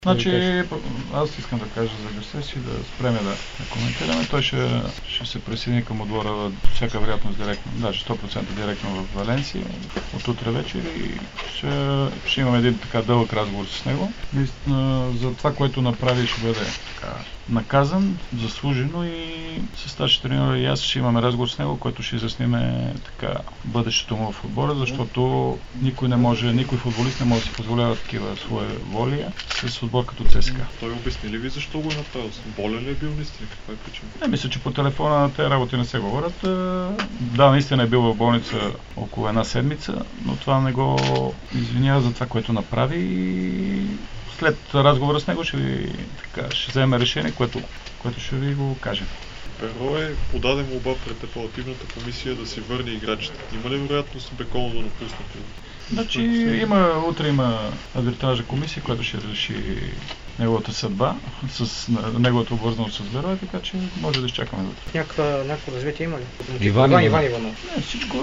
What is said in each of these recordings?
Значи, аз искам да кажа за Гърсеси да спреме да коментираме. Той ще се присъедини към отбора всяка вероятност директно, даже 100% директно в Валенсия от утре вечер и ще имаме един така дълъг разговор с него. За това, което направи, ще бъде така наказан, заслужено и с старши треньор и аз ще имаме разговор с него, който ще изясниме така бъдещето му в отбора, защото никой футболист не може да си позволява такива свои воли с отбор като ЦСКА. Той обясни ли ви защо го е направил? Болен ли е бил наистина? Каква е причина? Не, мисля, че по телефона тези работи не се говорят. Да, наистина е бил в болница около една седмица, но това не го извинява за това, което направи и след разговора с него ще вземе решение, което ще ви го кажем. Перо е подаде молба пред апелативната комисия да си върне играчите. Има ли вероятност Беконо да напусне? Значи утре има арбитражна комисия, която ще реши неговата съдба, с неговата обвързаност с Берой, така че може да изчакаме утре. Някакво развитие има ли? Иван Иванов. Не, всичко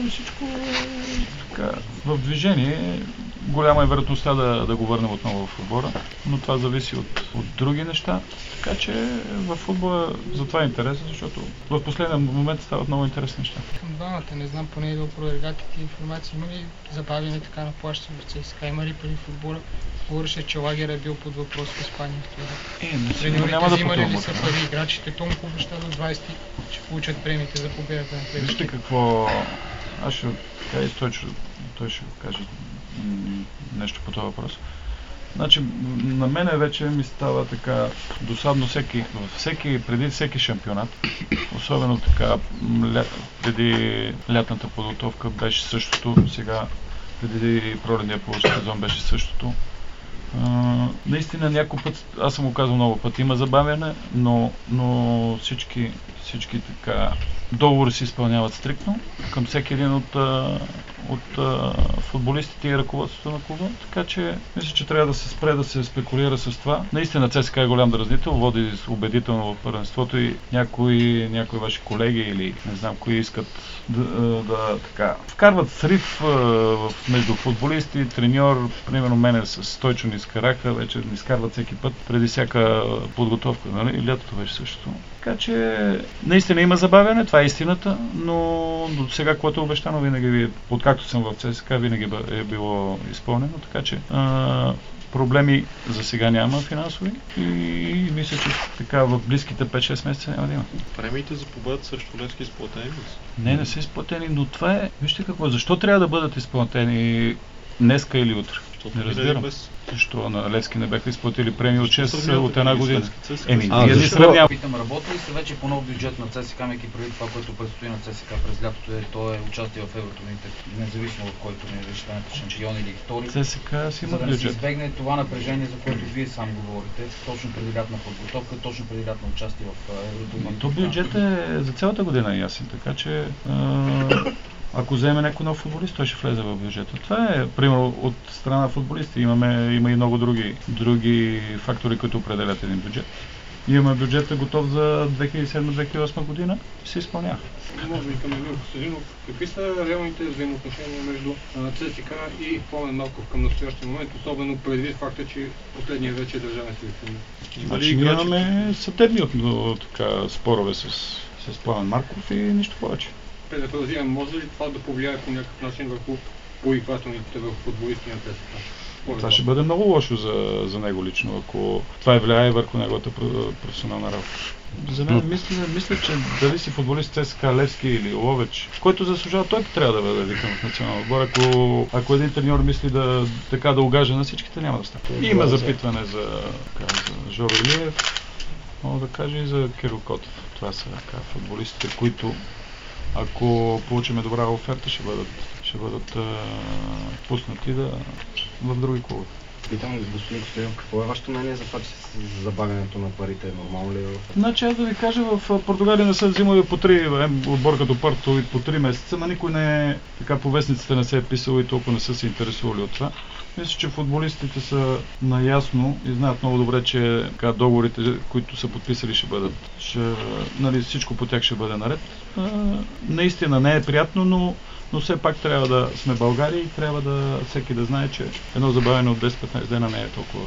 така в движение. Голяма е вероятността да го върнем отново в отбора, но това зависи от други неща. Така че в футбола затова е интересно, защото в последния момент стават много интересни неща. Към двамата, не знам, поне да опровергате информации, има ли забавяне така на плащане в ЦСКА, има ли пари в футбола? Говореше, че лагера е бил под въпрос в Испания. Треньорите взимали ли са пари, играчите толкова обеща до 20 ще получат премиите за победата на клетите. Вижте какво, аз ще кажа и той ще каже нещо по този въпрос. Значи, на мене вече ми става така досадно преди всеки шампионат, особено така преди лятната подготовка беше същото, сега преди пролетния полусезон беше същото. Наистина някой път, аз съм го казал много пъти, има забавяне, но всички така договори се изпълняват стриктно към всеки един от футболистите и ръководството на клуба, така че мисля, че трябва да се спре да се спекулира с това. Наистина ЦСКА е голям дразнител, води убедително в първенството и някои ваши колеги или не знам кои искат да така вкарват срив между футболисти и треньор. Примерно мене с Стойчо ни изкараха, вече ни изкарват всеки път преди всяка подготовка, нали? И лятото беше същото. Така че наистина има забавяне, това е истината, но сега, което е обещано, винаги откакто съм в ЦСКА, винаги е било изпълнено, така че проблеми за сега няма финансови и мисля, че така в близките 5-6 месеца няма да има. Премиите за победата срещу Левски изплатени ли са? Не са изплатени, но това е, вижте какво, защо трябва да бъдат изплатени днеска или утре? Не разбирам. Защо на Левски не бяха изплатили премии от 6 от една година? Ние не сравняваме. Питам, работили са вече по нов бюджет на ЦСКА, имайки преди това, което предстои на ЦСКА през лятото, то е участие в Евротурните, независимо от който не ще станете шампион или втори. ЦСКА си има бюджет. За да се избегне това напрежение, за което вие сам говорите, точно преди лятна подготовка, точно преди лятна участие в Евротурните. То бюджет е за цялата година ясен, така че ако вземе някой нов футболист, той ще влезе в бюджета. Това е, примерно, от страна на футболисти. Има и много други фактори, които определят един бюджет. Имаме бюджета готов за 2007-2008 година и се изпълнява. Може би към Емил Костадинов, какви са реалните взаимоотношения между ЦСКА и Пламен Марков към настоящия момент, особено предвид факта, че последния вече е държавен селекционер? Значи ние имаме съдебни спорове с Пламен Марков и нищо повече. Предполагам, може ли това да повлияе по някакъв начин върху повиквателните върху футболисти на ЦСКА? Това ще бъде много лошо за него лично, ако това влияе върху неговата професионална работа. За мен мисля, че дали си футболист ЦСКА, Левски или Ловеч, който заслужава, той трябва да бъде викан в националния отбор. Ако един треньор мисли да угажа на всичките, няма да стане. Има запитване за Жоро Илиев, мога да кажа и за Кирил Котев. Това са футболистите, които ако получиме добра оферта, ще бъдат пуснати в други клубове. Питам господин Костадинов, какво е вашето мнение за това, че забавянето на парите е нормално ли? Значи аз да ви кажа, в Португалия не са взимали по 3 отбор като Порто и по 3 месеца, но никой не е така по вестниците не се е писал и толкова не са се интересували от това. Мисля, че футболистите са наясно и знаят много добре, че договорите, които са подписали, всичко по тях ще бъде наред. Наистина не е приятно, но все пак трябва да сме България и трябва всеки да знае, че едно забавяне от 10-15 дена не е толкова важно.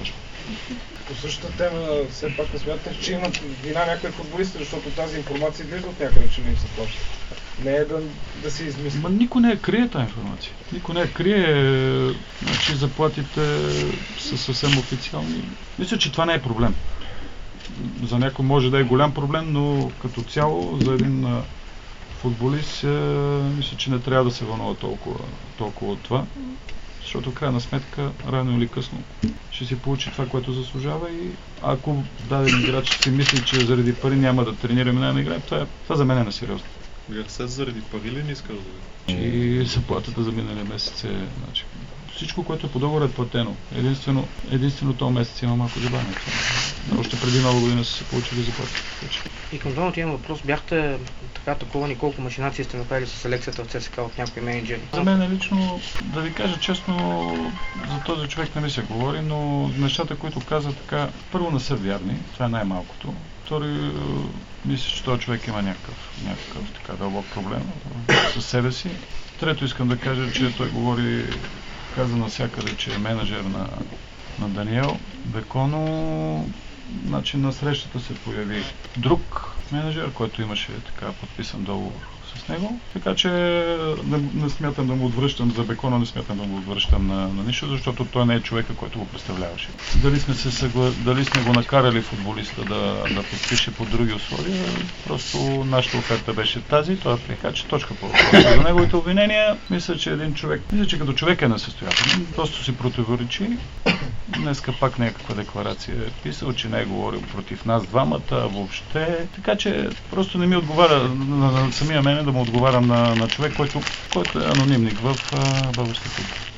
По същата тема, все пак не смятате, че имат вина някои футболисти, защото тази информация излиза от някъде, че не им се плаща. Не е да се измисли. Никой не крие тази информация. Никой не крие, значи заплатите са съвсем официални. Мисля, че това не е проблем. За някой може да е голям проблем, но като цяло за един футболист мисля, че не трябва да се вълнува толкова от това. Защото в крайна сметка, рано или късно, ще си получи това, което заслужава и ако даден играч си мисли, че заради пари няма да тренира и няма да играе, това за мен е несериозно. Гарсет заради пари ли не искаш да видиш? И заплатата за миналия месец е... Значи, всичко, което е по договор е платено. Единствено този месец има малко забавяне. Още преди нова година са се получили заплати. И към двамата имам въпрос. Бяхте така атакувани, колко машинации сте направили с селекцията в ЦСКА от някои менеджери? За мен лично, да ви кажа честно, за този човек не ми се говори, но нещата, които каза така, първо не са вярни, това е най-малкото. Втори, мисля, че този човек има някакъв така дълбок проблем със себе си. Трето искам да кажа, че той каза навсякъде, че е менеджер на Даниел Беконо. Значи на срещата се появи друг менеджер, който имаше така подписан договор с него. Така че не смятам да му отвръщам за Бекона, не смятам да му отвръщам на нищо, защото той не е човека, който го представляваше. Дали сме го накарали футболиста да подпише по други условия, просто нашата оферта беше тази, той така че точка по въпроса. За неговите обвинения, мисля, че като човек е несъстоятелен, просто си противоречи. Днеска пак някаква декларация е писал, че не е говорил против нас двамата, въобще. Така че просто не ми отговаря на самия мене да му отговарям на човек, който е анонимник в българската футбол.